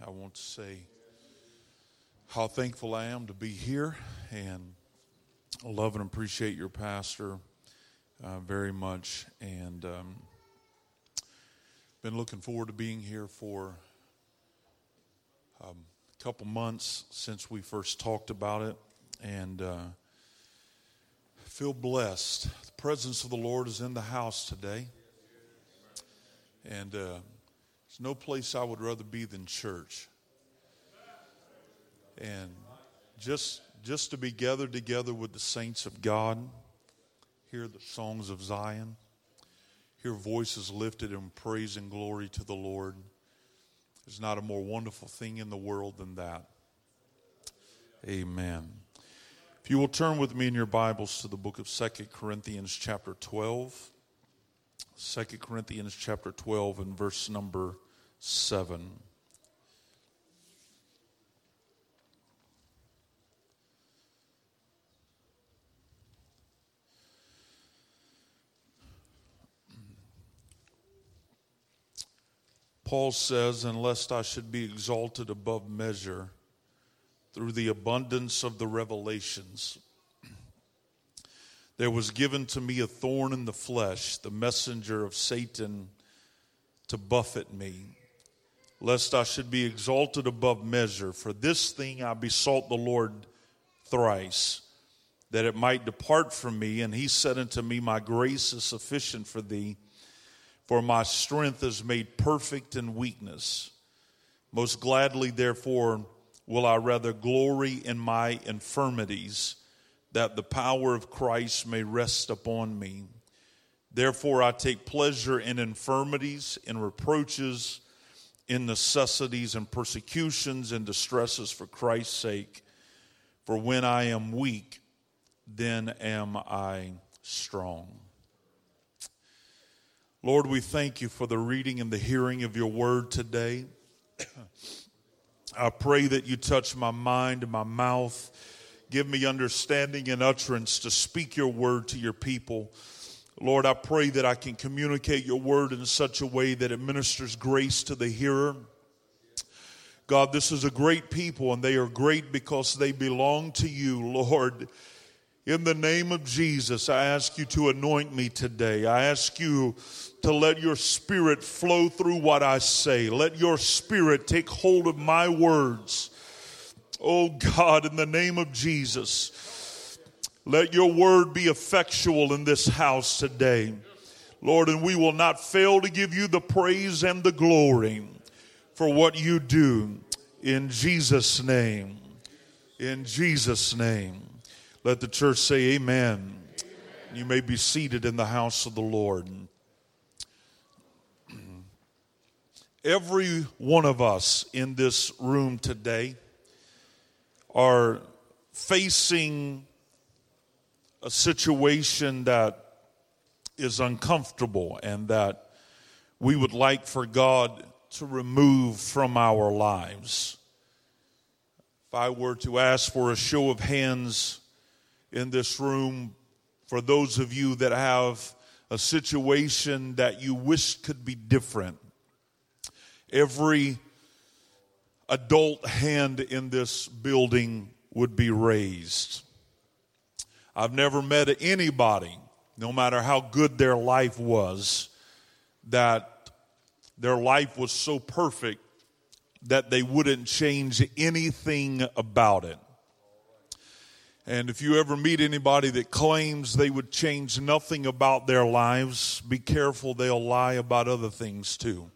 I want to say how thankful I am to be here, and I love and appreciate your pastor very much, and been looking forward to being here for a couple months since we first talked about it, and feel blessed. The presence of the Lord is in the house today, and there's no place I would rather be than church. And just to be gathered together with the saints of God, hear the songs of Zion, hear voices lifted in praise and glory to the Lord. There's not a more wonderful thing in the world than that. Amen. If you will turn with me in your Bibles to the book of 2 Corinthians chapter 12. 2 Corinthians chapter 12 and verse number 7. Paul says, "And lest I should be exalted above measure through the abundance of the revelations, there was given to me a thorn in the flesh, the messenger of Satan to buffet me, lest I should be exalted above measure. For this thing I besought the Lord thrice, that it might depart from me. And he said unto me, My grace is sufficient for thee, for my strength is made perfect in weakness. Most gladly, therefore, will I rather glory in my infirmities, that the power of Christ may rest upon me. Therefore I take pleasure in infirmities, in reproaches, in necessities, and persecutions, and distresses for Christ's sake. For when I am weak, then am I strong." Lord, we thank you for the reading and the hearing of your word today. I pray that you touch my mind and my mouth. Give me understanding and utterance to speak your word to your people. Lord, I pray that I can communicate your word in such a way that it ministers grace to the hearer. God, this is a great people, and they are great because they belong to you, Lord. In the name of Jesus, I ask you to anoint me today. I ask you to let your spirit flow through what I say. Let your spirit take hold of my words. Oh God, in the name of Jesus, let your word be effectual in this house today. Lord, and we will not fail to give you the praise and the glory for what you do. In Jesus' name. In Jesus' name. Let the church say amen. Amen. You may be seated in the house of the Lord. Every one of us in this room today are facing a situation that is uncomfortable and that we would like for God to remove from our lives. If I were to ask for a show of hands in this room, for those of you that have a situation that you wish could be different, every adult hand in this building would be raised. I've never met anybody, no matter how good their life was, that their life was so perfect that they wouldn't change anything about it. And if you ever meet anybody that claims they would change nothing about their lives, be careful, they'll lie about other things too.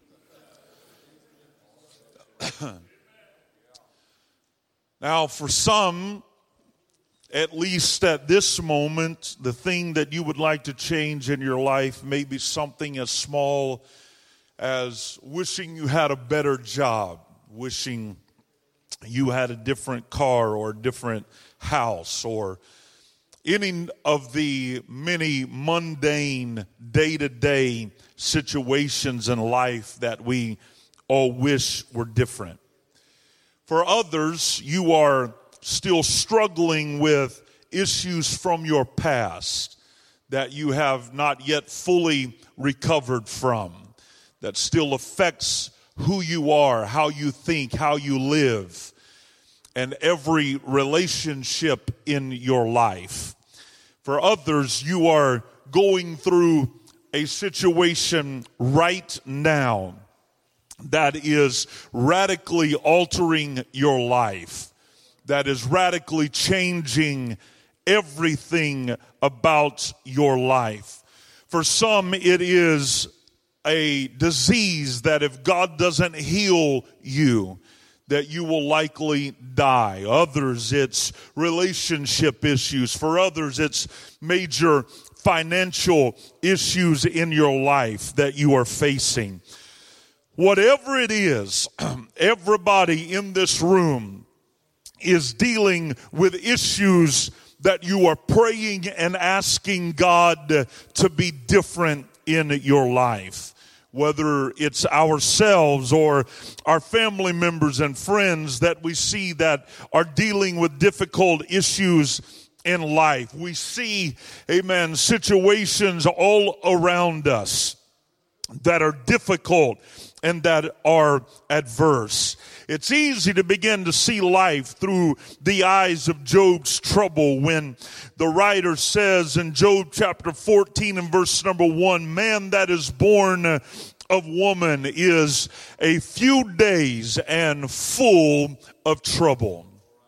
Now, for some, at least at this moment, the thing that you would like to change in your life may be something as small as wishing you had a better job, wishing you had a different car or a different house, or any of the many mundane day-to-day situations in life that we all wish were different. For others, you are still struggling with issues from your past that you have not yet fully recovered from, that still affects who you are, how you think, how you live, and every relationship in your life. For others, you are going through a situation right now that is radically altering your life, that is radically changing everything about your life. For some, it is a disease that if God doesn't heal you, that you will likely die. Others, it's relationship issues. For others, it's major financial issues in your life that you are facing. Whatever it is, everybody in this room is dealing with issues that you are praying and asking God to be different in your life. Whether it's ourselves or our family members and friends that we see that are dealing with difficult issues in life. We see, amen, situations all around us that are difficult and that are adverse. It's easy to begin to see life through the eyes of Job's trouble when the writer says in Job chapter 14 and verse number 1, man that is born of woman is a few days and full of trouble.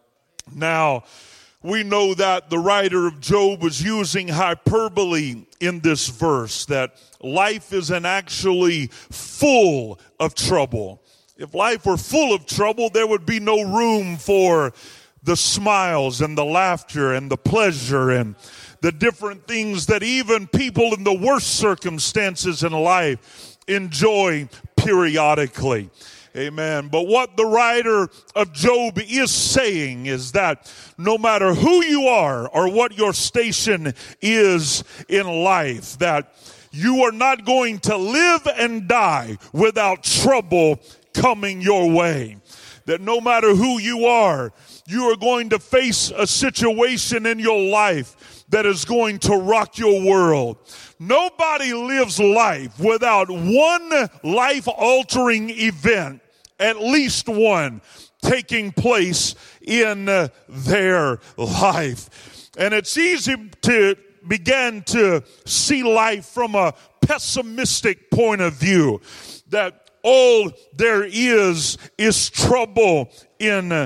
Now, we know that the writer of Job was using hyperbole in this verse, that life isn't actually full of trouble. If life were full of trouble, there would be no room for the smiles and the laughter and the pleasure and the different things that even people in the worst circumstances in life enjoy periodically. Amen. But what the writer of Job is saying is that no matter who you are or what your station is in life, that you are not going to live and die without trouble coming your way. That no matter who you are going to face a situation in your life that is going to rock your world. Nobody lives life without one life-altering event, at least one, taking place in their life. And it's easy to begin to see life from a pessimistic point of view, that all there is trouble in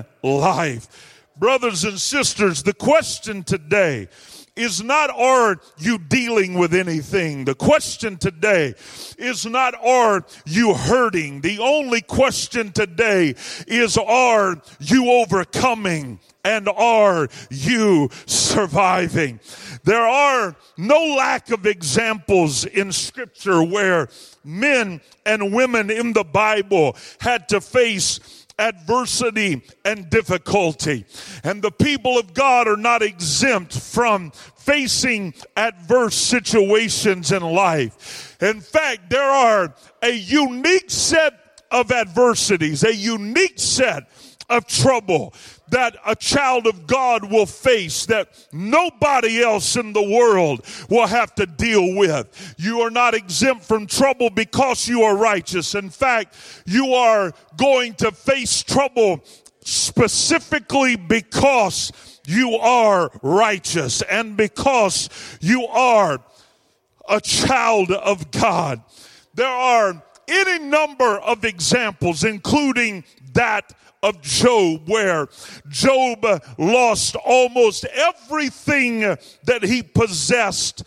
life. Brothers and sisters, the question today is not, are you dealing with anything? The question today is not, are you hurting? The only question today is, are you overcoming? And are you surviving? There are no lack of examples in Scripture where men and women in the Bible had to face adversity and difficulty. And the people of God are not exempt from facing adverse situations in life. In fact, there are a unique set of adversities, a unique set of trouble that a child of God will face that nobody else in the world will have to deal with. You are not exempt from trouble because you are righteous. In fact, you are going to face trouble specifically because you are righteous and because you are a child of God. There are any number of examples, including that of Job, where Job lost almost everything that he possessed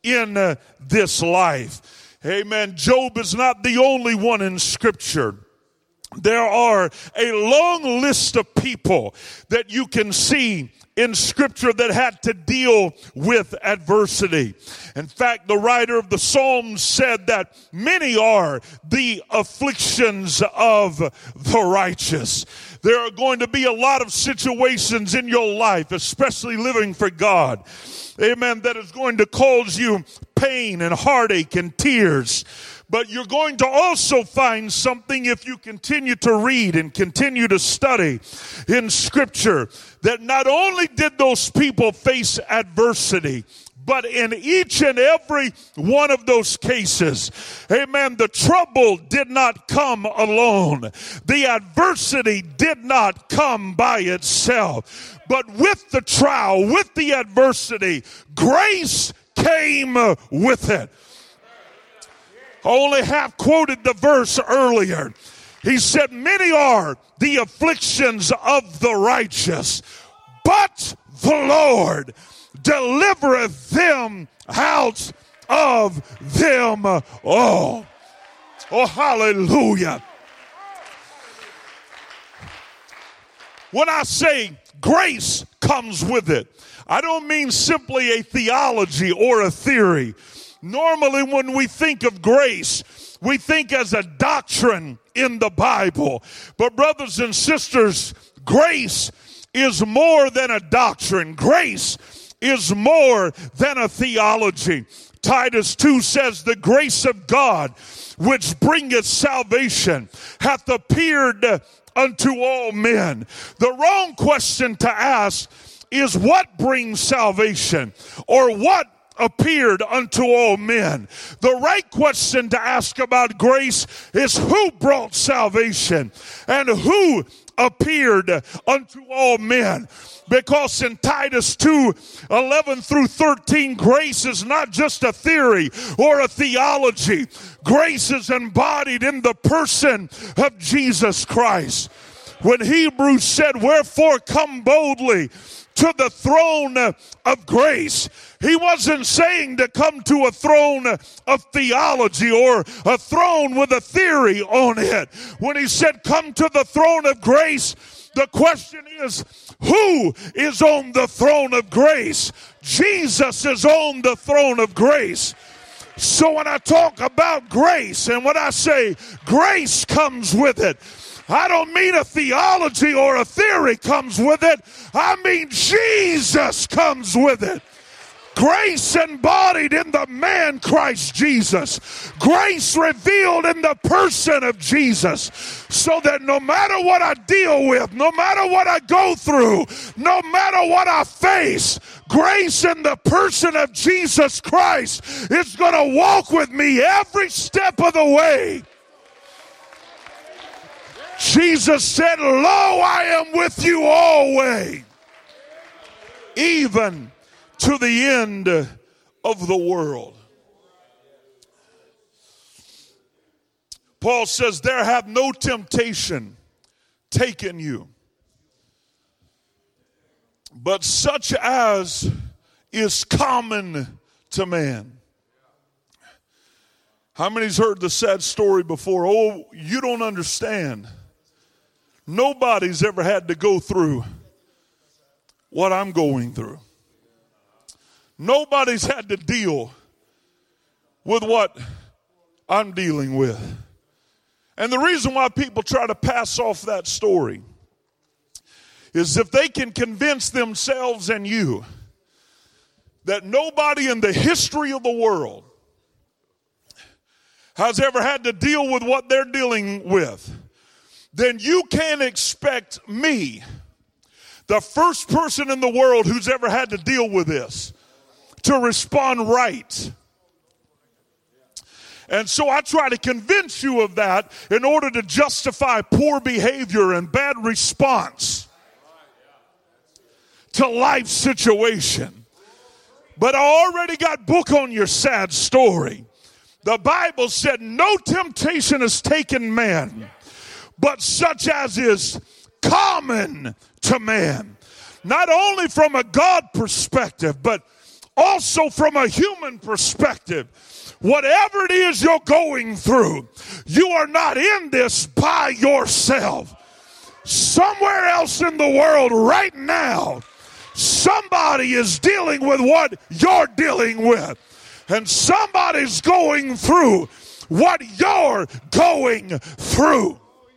in this life. Amen. Job is not the only one in Scripture. There are a long list of people that you can see in Scripture that had to deal with adversity. In fact, the writer of the Psalms said that many are the afflictions of the righteous. There are going to be a lot of situations in your life, especially living for God, amen, that is going to cause you pain and heartache and tears. But you're going to also find something if you continue to read and continue to study in Scripture, that not only did those people face adversity, but in each and every one of those cases, amen, the trouble did not come alone. The adversity did not come by itself. But with the trial, with the adversity, grace came with it. I only half quoted the verse earlier. He said, many are the afflictions of the righteous, but the Lord delivereth them out of them all. Oh, hallelujah. When I say grace comes with it, I don't mean simply a theology or a theory. Normally, when we think of grace, we think as a doctrine in the Bible. But brothers and sisters, grace is more than a doctrine. Grace is more than a theology. Titus 2 says, the grace of God, which bringeth salvation, hath appeared unto all men. The wrong question to ask is what brings salvation, or what appeared unto all men. The right question to ask about grace is who brought salvation and who appeared unto all men. Because in Titus 2:11 through 13, grace is not just a theory or a theology. Grace is embodied in the person of Jesus Christ. When Hebrews said, wherefore come boldly to the throne of grace, he wasn't saying to come to a throne of theology or a throne with a theory on it. When he said come to the throne of grace, the question is, who is on the throne of grace? Jesus is on the throne of grace. So when I talk about grace and when I say grace comes with it, I don't mean a theology or a theory comes with it. I mean Jesus comes with it. Grace embodied in the man Christ Jesus. Grace revealed in the person of Jesus. So that no matter what I deal with, no matter what I go through, no matter what I face, grace in the person of Jesus Christ is going to walk with me every step of the way. Jesus said, lo, I am with you always, even to the end of the world. Paul says, there hath no temptation taken you, but such as is common to man. How many's heard the sad story before? Oh, you don't understand. Nobody's ever had to go through what I'm going through. Nobody's had to deal with what I'm dealing with. And the reason why people try to pass off that story is if they can convince themselves and you that nobody in the history of the world has ever had to deal with what they're dealing with, then you can't expect me, the first person in the world who's ever had to deal with this, to respond right. And so I try to convince you of that in order to justify poor behavior and bad response to life's situation. But I already got book on your sad story. The Bible said no temptation has taken man, but such as is common to man. Not only from a God perspective, but also from a human perspective. Whatever it is you're going through, you are not in this by yourself. Somewhere else in the world right now, somebody is dealing with what you're dealing with. And somebody's going through what you're going through.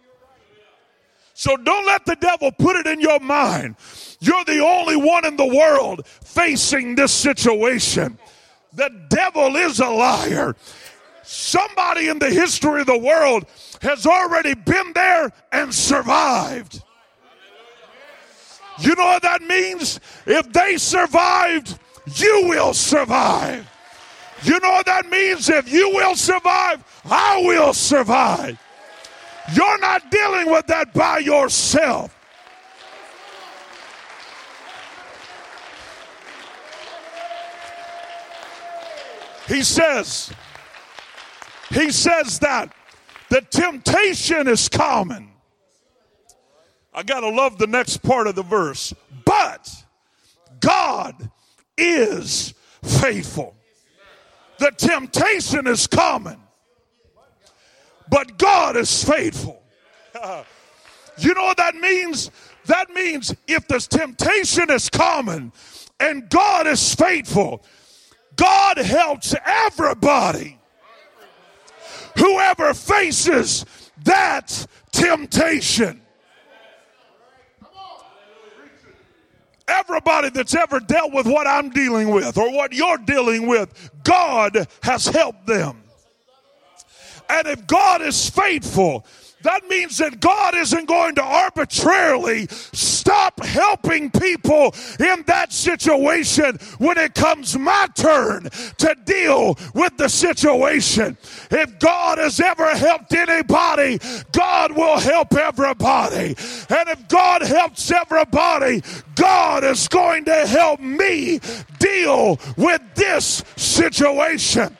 So don't let the devil put it in your mind you're the only one in the world facing this situation. The devil is a liar. Somebody in the history of the world has already been there and survived. You know what that means? If they survived, you will survive. You know what that means? If you will survive, I will survive. You're not dealing with that by yourself. He says that the temptation is common. I got to love the next part of the verse. But God is faithful. The temptation is common, but God is faithful. You know what that means? That means if the temptation is common and God is faithful, God helps everybody. Whoever faces that temptation. Everybody that's ever dealt with what I'm dealing with or what you're dealing with, God has helped them. And if God is faithful, that means that God isn't going to arbitrarily stop helping people in that situation when it comes my turn to deal with the situation. If God has ever helped anybody, God will help everybody. And if God helps everybody, God is going to help me deal with this situation.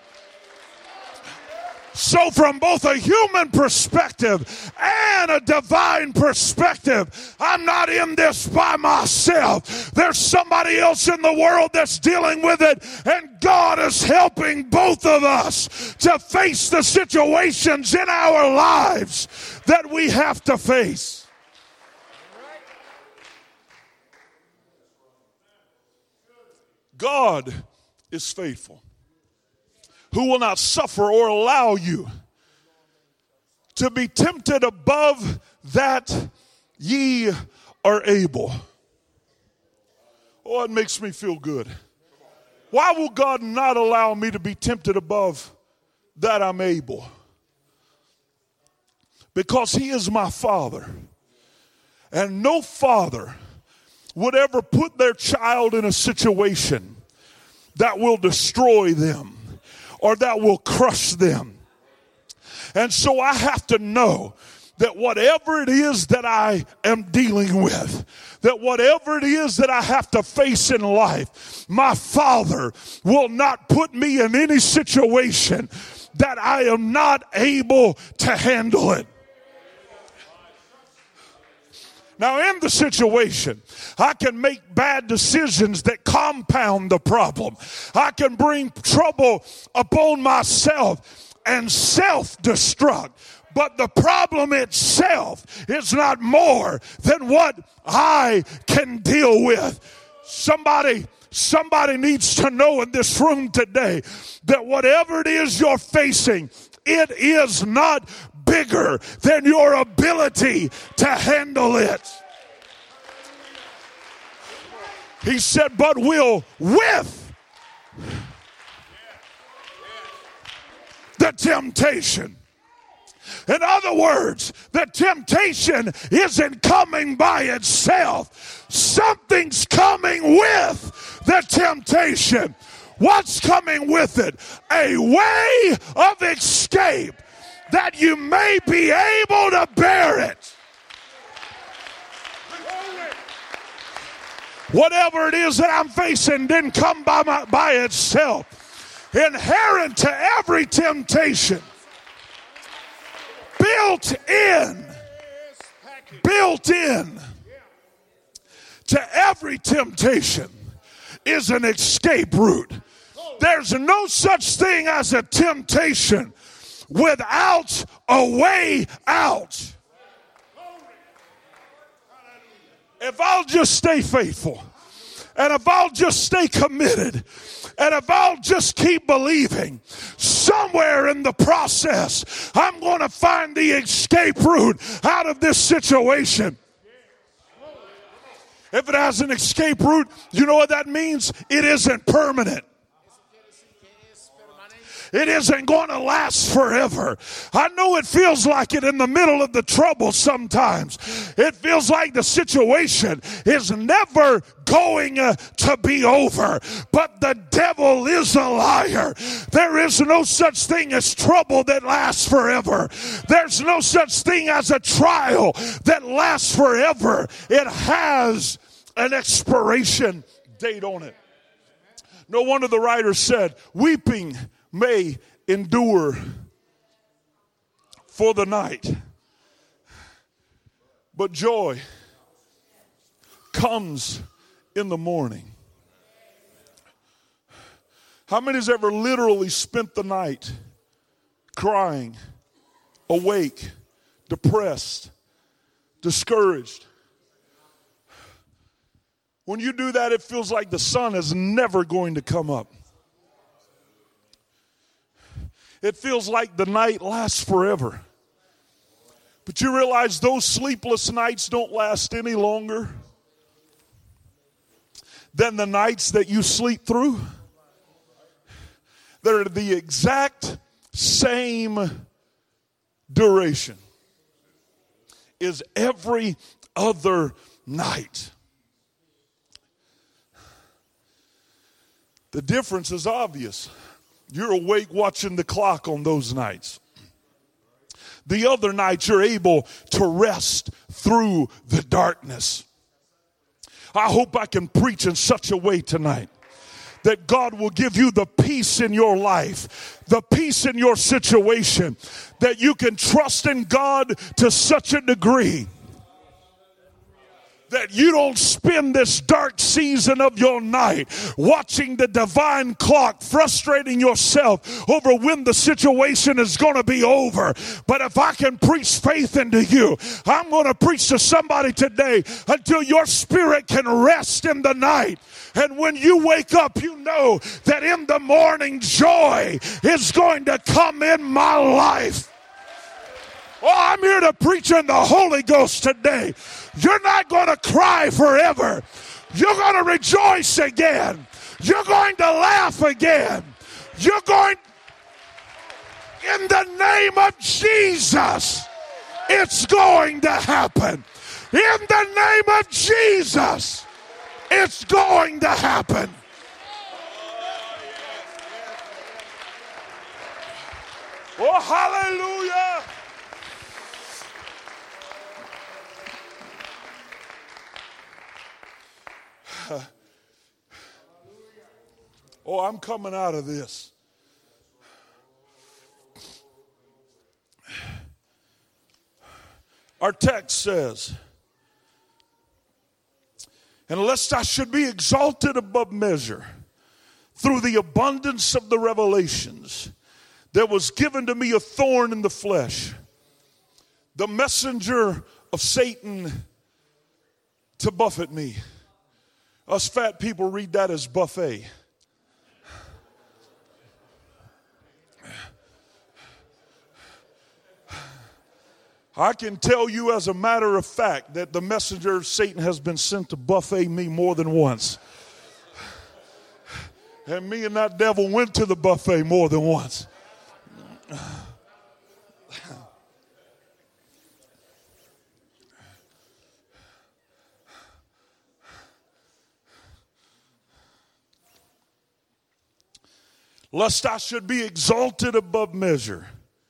So from both a human perspective and a divine perspective, I'm not in this by myself. There's somebody else in the world that's dealing with it, and God is helping both of us to face the situations in our lives that we have to face. God is faithful, who will not suffer or allow you to be tempted above that ye are able. Oh, it makes me feel good. Why will God not allow me to be tempted above that I'm able? Because He is my Father. And no father would ever put their child in a situation that will destroy them or that will crush them. And so I have to know that whatever it is that I am dealing with, that whatever it is that I have to face in life, my Father will not put me in any situation that I am not able to handle it. Now, in the situation, I can make bad decisions that compound the problem. I can bring trouble upon myself and self-destruct. But the problem itself is not more than what I can deal with. Somebody needs to know in this room today that whatever it is you're facing, it is not bigger than your ability to handle it. He said, but will with the temptation. In other words, the temptation isn't coming by itself. Something's coming with the temptation. What's coming with it? A way of escape that you may be able to bear it. Whatever it is that I'm facing didn't come by itself. Inherent to every temptation, built in to every temptation is an escape route. There's no such thing as a temptation without a way out. If I'll just stay faithful, and if I'll just stay committed, and if I'll just keep believing, somewhere in the process, I'm going to find the escape route out of this situation. If it has an escape route, you know what that means? It isn't permanent. it isn't going to last forever. I know it feels like it in the middle of the trouble sometimes. It feels like the situation is never going to be over. But the devil is a liar. There is no such thing as trouble that lasts forever. There's no such thing as a trial that lasts forever. It has an expiration date on it. No wonder the writer said, weeping may endure for the night, but joy comes in the morning. How many has ever literally spent the night crying, awake, depressed, discouraged? When you do that, it feels like the sun is never going to come up. It feels like the night lasts forever. But you realize those sleepless nights don't last any longer than the nights that you sleep through. They're the exact same duration as every other night. The difference is obvious. You're awake watching the clock on those nights. The other nights you're able to rest through the darkness. I hope I can preach in such a way tonight that God will give you the peace in your life, the peace in your situation, that you can trust in God to such a degree that you don't spend this dark season of your night watching the divine clock, frustrating yourself over when the situation is going to be over. But if I can preach faith into you, I'm going to preach to somebody today until your spirit can rest in the night. And when you wake up, you know that in the morning joy is going to come in my life. Oh, I'm here to preach in the Holy Ghost today. You're not going to cry forever. You're going to rejoice again. You're going to laugh again. You're going, in the name of Jesus, it's going to happen. In the name of Jesus, it's going to happen. Oh, hallelujah. Oh, I'm coming out of this. Our text says, and lest I should be exalted above measure through the abundance of the revelations, there was given to me a thorn in the flesh, the messenger of Satan to buffet me. Us fat people read that as buffet. I can tell you as a matter of fact that the messenger of Satan has been sent to buffet me more than once. And me and that devil went to the buffet more than once. Lest I should be exalted above measure.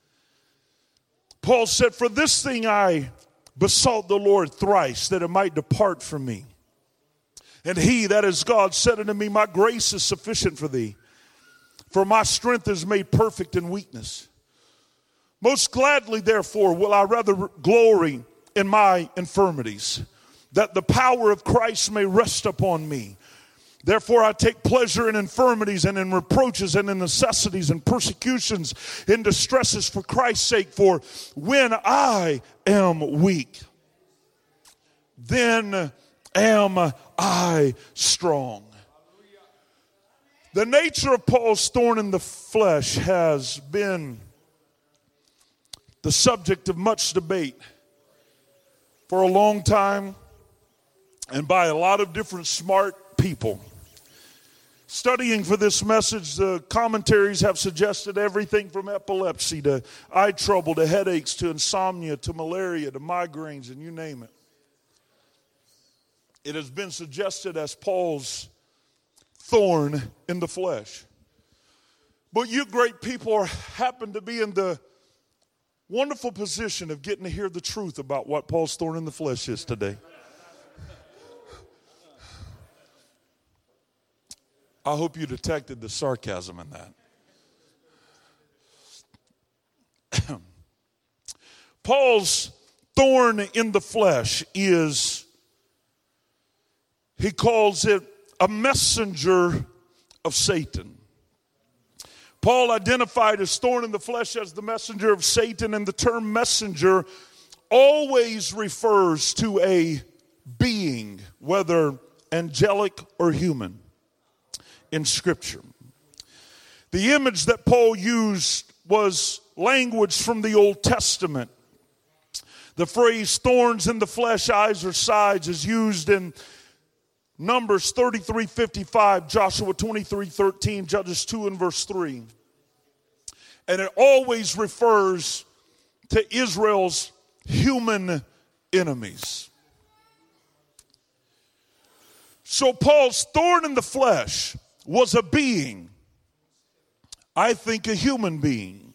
Paul said, for this thing I besought the Lord thrice, that it might depart from me. And he, that is God, said unto me, my grace is sufficient for thee, for my strength is made perfect in weakness. Most gladly, therefore, will I rather glory in my infirmities, that the power of Christ may rest upon me. Therefore, I take pleasure in infirmities and in reproaches and in necessities and persecutions, in distresses for Christ's sake. For when I am weak, then am I strong. The nature of Paul's thorn in the flesh has been the subject of much debate for a long time and by a lot of different smart people. Studying for this message, the commentaries have suggested everything from epilepsy to eye trouble to headaches to insomnia to malaria to migraines, and you name it. It has been suggested as Paul's thorn in the flesh. But you great people happen to be in the wonderful position of getting to hear the truth about what Paul's thorn in the flesh is today. I hope you detected the sarcasm in that. Paul's thorn in the flesh is, he calls it a messenger of Satan. Paul identified his thorn in the flesh as the messenger of Satan, and the term messenger always refers to a being, whether angelic or human, in Scripture. The image that Paul used was language from the Old Testament. The phrase thorns in the flesh, eyes or sides is used in Numbers 33:55, Joshua 23:13, Judges 2 and verse 3. And it always refers to Israel's human enemies. So Paul's thorn in the flesh was a being, I think a human being.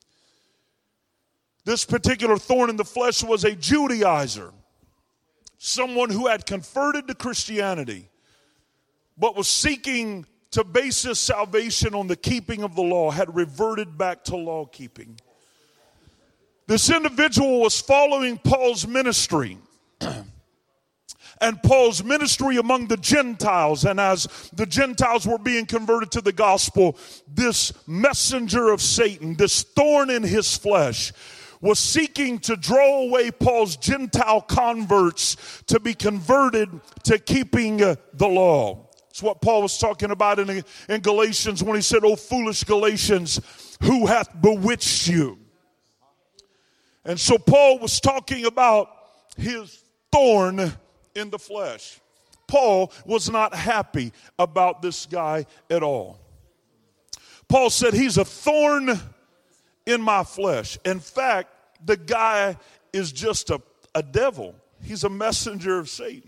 This particular thorn in the flesh was a Judaizer, someone who had converted to Christianity, but was seeking to base his salvation on the keeping of the law, had reverted back to law keeping. This individual was following Paul's ministry. And Paul's ministry among the Gentiles. And as the Gentiles were being converted to the gospel, this messenger of Satan, this thorn in his flesh, was seeking to draw away Paul's Gentile converts to be converted to keeping the law. It's what Paul was talking about in Galatians when he said, "O foolish Galatians, who hath bewitched you?" And so Paul was talking about his thorn in the flesh. Paul was not happy about this guy at all. Paul said, he's a thorn in my flesh. In fact, the guy is just a devil. He's a messenger of Satan.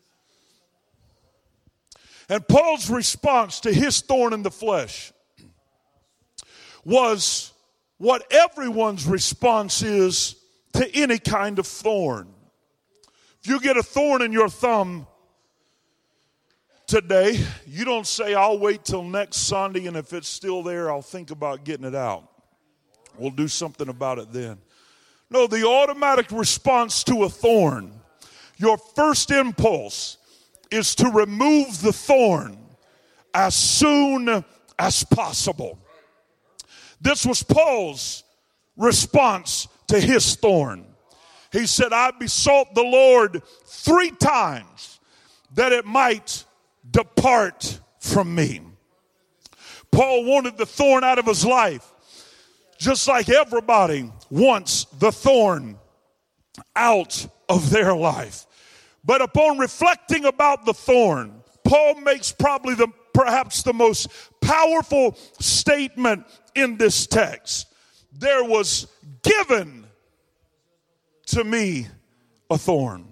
And Paul's response to his thorn in the flesh was what everyone's response is to any kind of thorn. If you get a thorn in your thumb today, you don't say, I'll wait till next Sunday, and if it's still there, I'll think about getting it out. We'll do something about it then. No, the automatic response to a thorn, your first impulse is to remove the thorn as soon as possible. This was Paul's response to his thorn. He said, I besought the Lord 3 times that it might depart from me. Paul wanted the thorn out of his life, just like everybody wants the thorn out of their life. But upon reflecting about the thorn, Paul makes probably perhaps the most powerful statement in this text. There was given to me a thorn.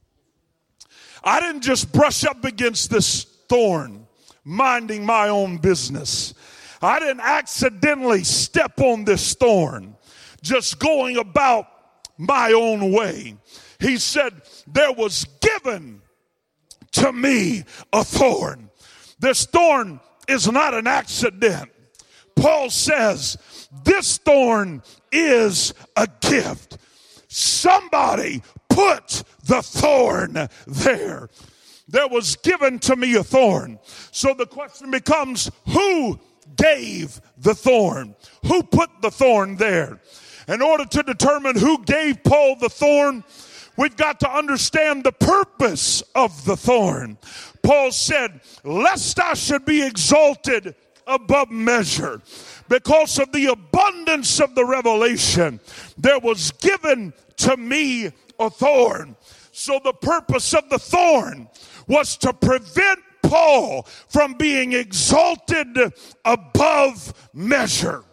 I didn't just brush up against this thorn, minding my own business. I didn't accidentally step on this thorn, just going about my own way. He said, there was given to me a thorn. This thorn is not an accident. Paul says, this thorn is a gift. Somebody put the thorn there. There was given to me a thorn. So the question becomes, who gave the thorn? Who put the thorn there? In order to determine who gave Paul the thorn, we've got to understand the purpose of the thorn. Paul said, lest I should be exalted above measure, because of the abundance of the revelation, there was given to me a thorn. So the purpose of the thorn was to prevent Paul from being exalted above measure.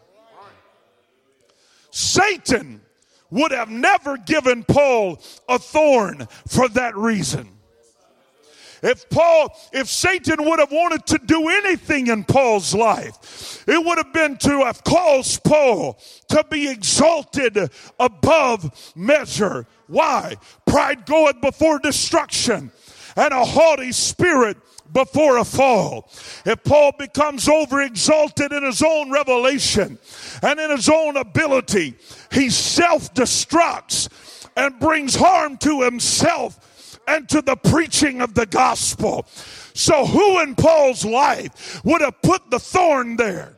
Satan would have never given Paul a thorn for that reason. If Satan would have wanted to do anything in Paul's life, it would have been to have caused Paul to be exalted above measure. Why? Pride goeth before destruction, and a haughty spirit before a fall. If Paul becomes overexalted in his own revelation and in his own ability, he self-destructs and brings harm to himself and to the preaching of the gospel. So who in Paul's life would have put the thorn there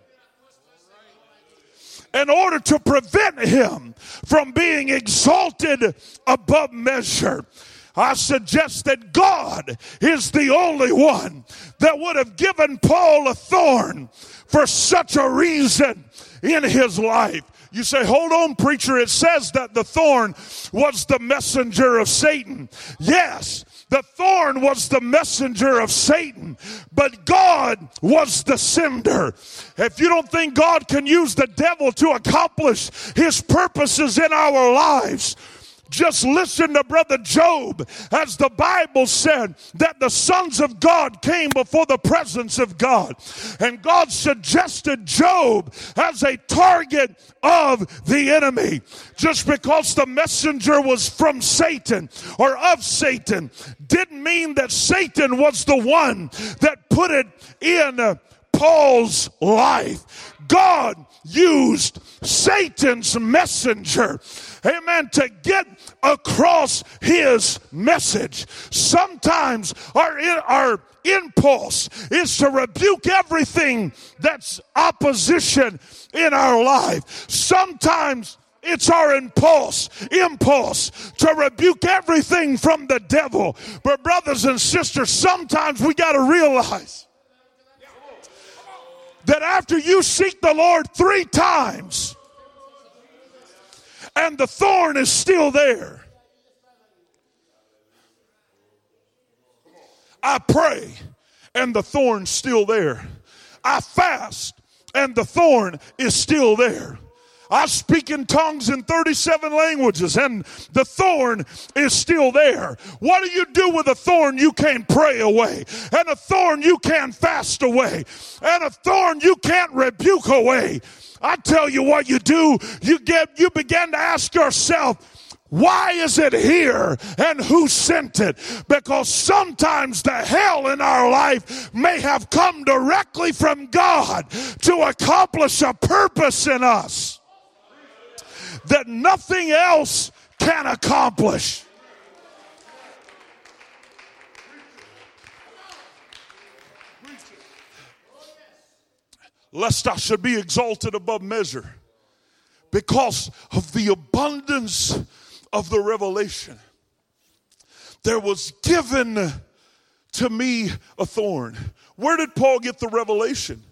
in order to prevent him from being exalted above measure? I suggest that God is the only one that would have given Paul a thorn for such a reason in his life. You say, hold on, preacher, it says that the thorn was the messenger of Satan. Yes, the thorn was the messenger of Satan, but God was the sender. If you don't think God can use the devil to accomplish his purposes in our lives, just listen to Brother Job, as the Bible said that the sons of God came before the presence of God. And God suggested Job as a target of the enemy. Just because the messenger was from Satan or of Satan didn't mean that Satan was the one that put it in Paul's life. God used Satan's messenger, amen, to get across his message. Sometimes our impulse is to rebuke everything that's opposition in our life. Sometimes it's our impulse to rebuke everything from the devil. But brothers and sisters, sometimes we got to realize that after you seek the Lord 3 times and the thorn is still there, I pray and the thorn's still there. I fast and the thorn is still there. I speak in tongues in 37 languages and the thorn is still there. What do you do with a thorn you can't pray away? And a thorn you can't fast away? And a thorn you can't rebuke away? I tell you what you do. You begin to ask yourself, why is it here and who sent it? Because sometimes the hell in our life may have come directly from God to accomplish a purpose in us that nothing else can accomplish. Lest I should be exalted above measure because of the abundance of the revelation, there was given to me a thorn. Where did Paul get the revelation?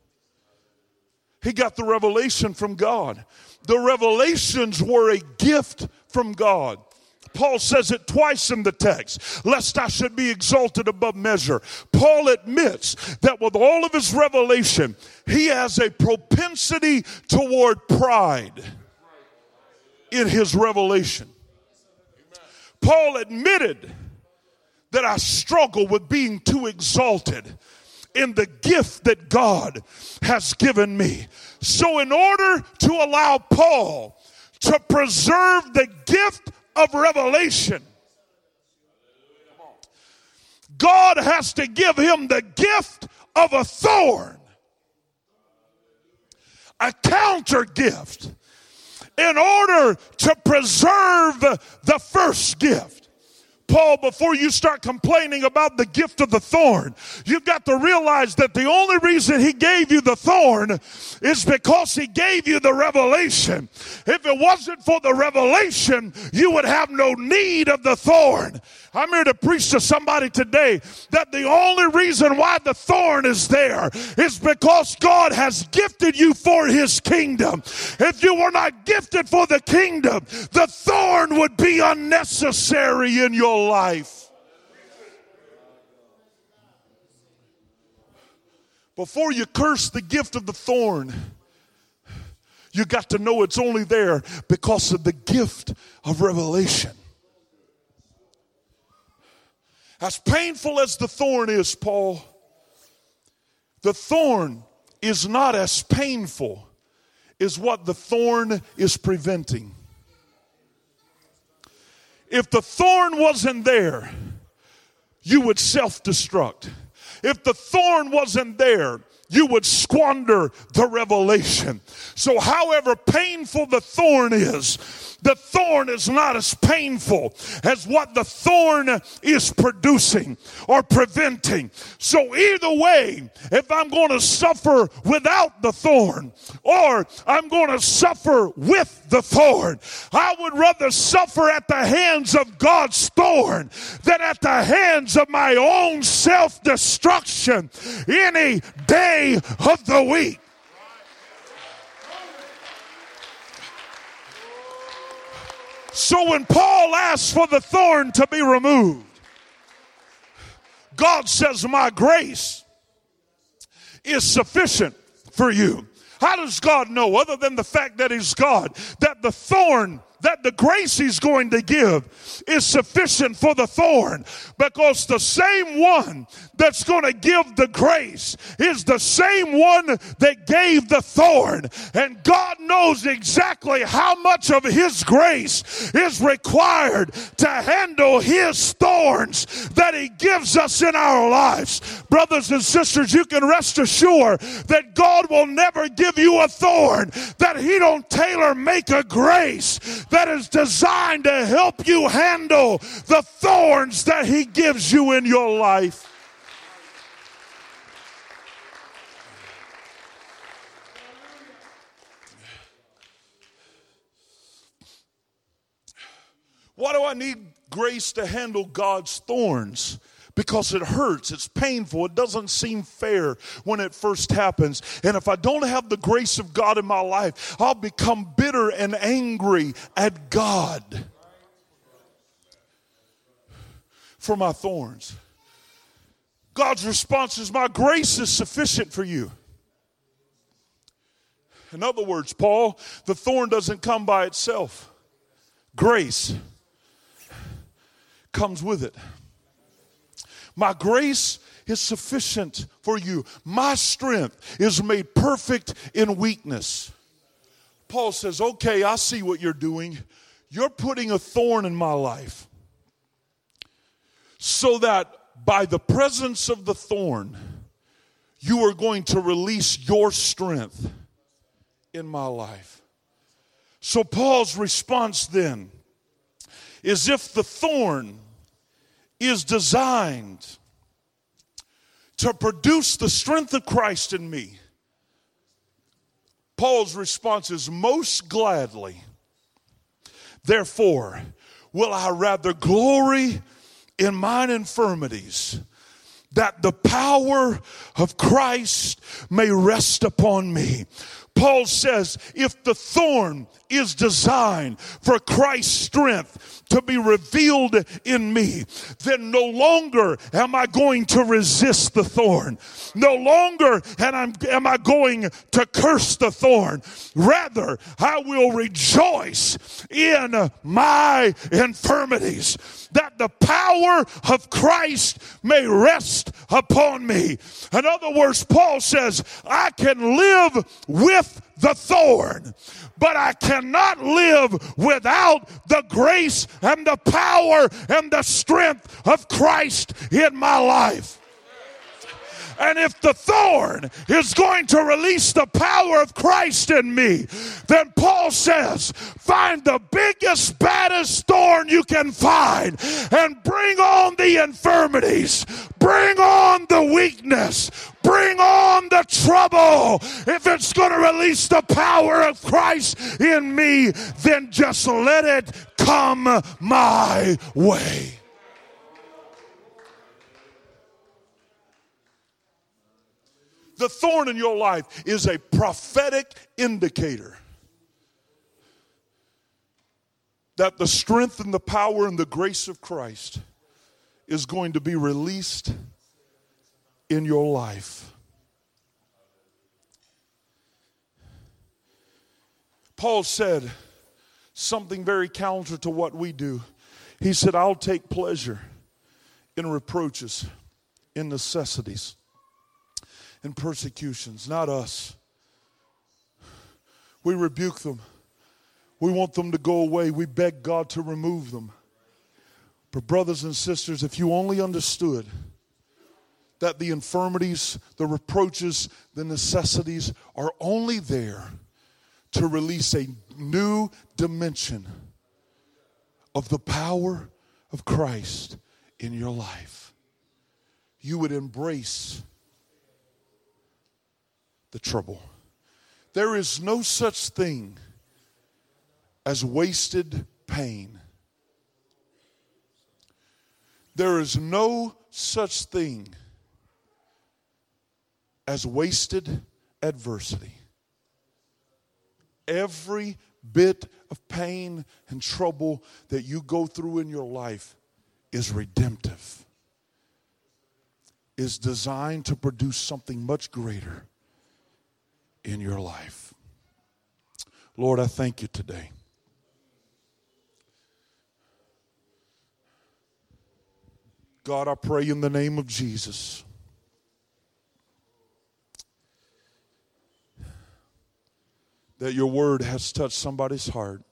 He got the revelation from God. The revelations were a gift from God. Paul says it twice in the text, lest I should be exalted above measure. Paul admits that with all of his revelation, he has a propensity toward pride in his revelation. Paul admitted that I struggle with being too exalted in the gift that God has given me. So in order to allow Paul to preserve the gift of revelation, God has to give him the gift of a thorn, a counter gift, in order to preserve the first gift. Paul, before you start complaining about the gift of the thorn, you've got to realize that the only reason he gave you the thorn is because he gave you the revelation. If it wasn't for the revelation, you would have no need of the thorn. I'm here to preach to somebody today that the only reason why the thorn is there is because God has gifted you for his kingdom. If you were not gifted for the kingdom, the thorn would be unnecessary in your life. Before you curse the gift of the thorn, you got to know it's only there because of the gift of revelation. As painful as the thorn is, Paul, the thorn is not as painful as what the thorn is preventing. If the thorn wasn't there, you would self-destruct. If the thorn wasn't there, you would squander the revelation. So however painful the thorn is not as painful as what the thorn is producing or preventing. So either way, if I'm going to suffer without the thorn or I'm going to suffer with the thorn, I would rather suffer at the hands of God's thorn than at the hands of my own self-destruction any day of the week. So when Paul asks for the thorn to be removed, God says, my grace is sufficient for you. How does God know, other than the fact that he's God, that the thorn, that the grace he's going to give is sufficient for the thorn? Because the same one that's going to give the grace is the same one that gave the thorn. And God knows exactly how much of his grace is required to handle his thorns that he gives us in our lives. Brothers and sisters, you can rest assured that God will never give you a thorn that he don't tailor make a grace that is designed to help you handle the thorns that he gives you in your life. Why do I need grace to handle God's thorns? Because it hurts, it's painful, it doesn't seem fair when it first happens. And if I don't have the grace of God in my life, I'll become bitter and angry at God for my thorns. God's response is, my grace is sufficient for you. In other words, Paul, the thorn doesn't come by itself. Grace comes with it. My grace is sufficient for you. My strength is made perfect in weakness. Paul says, okay, I see what you're doing. You're putting a thorn in my life so that by the presence of the thorn, you are going to release your strength in my life. So Paul's response then is, if the thorn is designed to produce the strength of Christ in me, Paul's response is, most gladly, therefore, will I rather glory in mine infirmities, that the power of Christ may rest upon me. Paul says, if the thorn is designed for Christ's strength to be revealed in me, then no longer am I going to resist the thorn. No longer am I going to curse the thorn. Rather, I will rejoice in my infirmities, that the power of Christ may rest upon me. In other words, Paul says, I can live with the thorn, but I cannot live without the grace and the power and the strength of Christ in my life. And if the thorn is going to release the power of Christ in me, then Paul says, find the biggest, baddest thorn you can find and bring on the infirmities, bring on the weakness, bring on the trouble. If it's going to release the power of Christ in me, then just let it come my way. The thorn in your life is a prophetic indicator that the strength and the power and the grace of Christ is going to be released in your life. Paul said something very counter to what we do. He said, I'll take pleasure in reproaches, in necessities, in persecutions. Not us. We rebuke them. We want them to go away. We beg God to remove them. But brothers and sisters, if you only understood that the infirmities, the reproaches, the necessities are only there to release a new dimension of the power of Christ in your life, you would embrace the trouble. There is no such thing as wasted pain. There is no such thing as wasted adversity. Every bit of pain and trouble that you go through in your life is redemptive, is designed to produce something much greater in your life. Lord, I thank you today. God, I pray in the name of Jesus that your word has touched somebody's heart.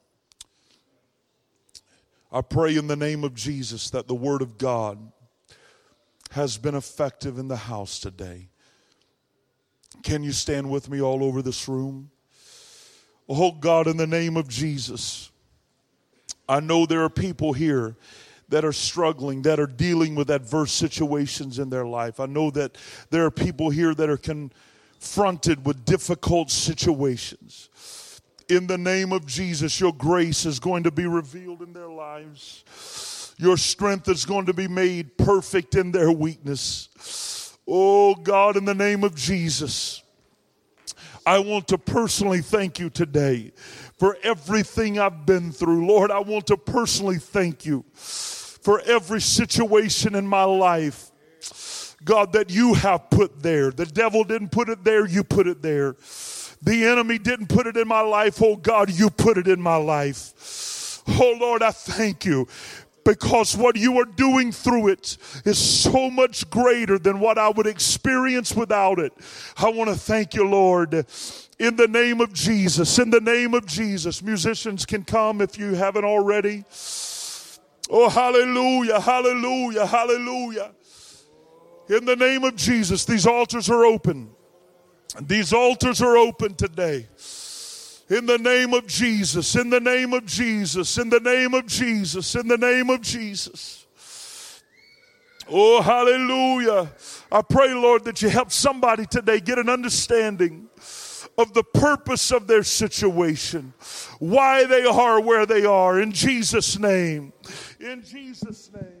I pray in the name of Jesus that the word of God has been effective in the house today. Can you stand with me all over this room? Oh God, in the name of Jesus, I know there are people here that are struggling, that are dealing with adverse situations in their life. I know that there are people here that are confronted with difficult situations. In the name of Jesus, your grace is going to be revealed in their lives. Your strength is going to be made perfect in their weakness. Oh God, in the name of Jesus, I want to personally thank you today for everything I've been through. Lord, I want to personally thank you for every situation in my life, God, that you have put there. The devil didn't put it there, you put it there. The enemy didn't put it in my life. Oh God, you put it in my life. Oh Lord, I thank you because what you are doing through it is so much greater than what I would experience without it. I want to thank you, Lord, in the name of Jesus. In the name of Jesus. Musicians can come if you haven't already. Oh, hallelujah, hallelujah, hallelujah. In the name of Jesus, these altars are open. These altars are open today. In the name of Jesus, in the name of Jesus, in the name of Jesus, in the name of Jesus. Oh, hallelujah. I pray, Lord, that you help somebody today get an understanding of the purpose of their situation, why they are where they are. In Jesus' name. In Jesus' name.